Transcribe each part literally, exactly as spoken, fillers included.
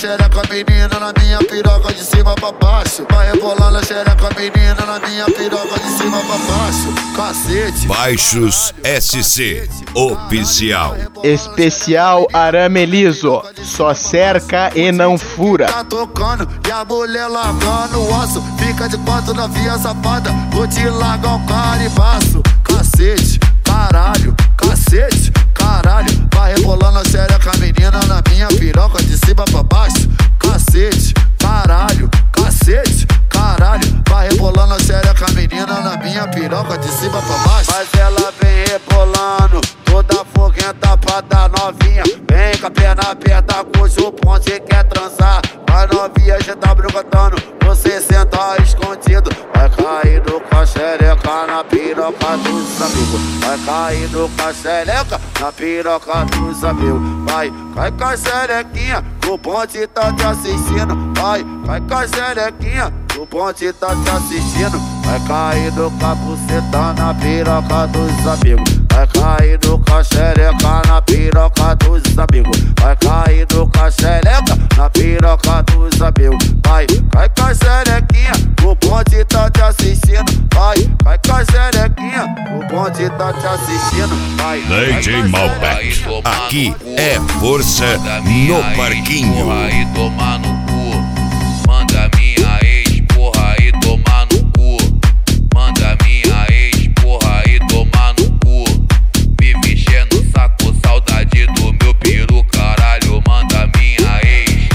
xereca, menina, na minha piroca de cima pra baixo. Vai rebolando a xereca, menina, na minha piroca de cima pra baixo. Cacete. Baixos S C Oficial. Especial Arame Liso. Só cerca e não fura. Tá tocando e a mulher largando o osso. Fica de quatro na via safada. Vou te largar o caribaço. Cacete, caralho, cacete, caralho. Vai rebolando a xereca, menina, na minha piroca de cima pra baixo. Cacete, caralho, cacete, caralho. Vai rebolando a xereca, menina, na minha piroca de cima pra baixo. Mas ela vem rebolando, toda foguenta pra dar novinha. Vem com a perna aberta, cujo ponte quer transar. Vai novinha, já tá brigotando, você senta escondido. Vai caindo com a xereca na piroca dos amigos. Vai caindo com a xereca na piroca dos amigos. Vai, cai com a xerequinha, o ponte tá te assistindo. Vai, cai com a xerequinha, o ponte tá te assistindo. Vai caindo com a buceta na piroca dos amigos. Vai caindo com a xereca na piroca dos amigos. Vai caindo com a xereca na piroca dos amigos. Vai, cai com a xerequinha, o ponte tá te assistindo. Vai, cai com a xerequinha, o ponte tá te assistindo. Vai, D J Malbec, aqui é força no parquinho. Porra e tomar no cu. Manda minha ex, porra e tomar no cu. Manda minha ex, porra e tomar no cu. Vive enchendo o saco, saudade do meu peru, caralho. Manda minha ex.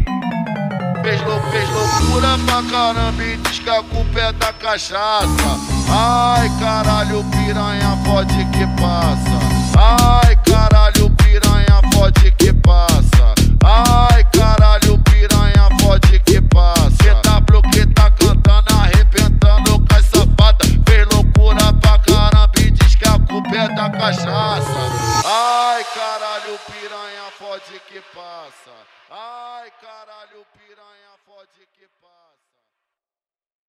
Fez, lou fez loucura pra caramba e diz que a culpa é da cachaça. Ai caralho, piranha, fode que passa. Ai caralho, piranha, fode que passa. Ai caralho, piranha, fode que passa. C W que tá cantando, arrebentando com as safadas. Fez loucura pra caramba e diz que a culpa é da cachaça. Ai caralho, piranha, fode que passa. Ai caralho, piranha, fode que passa.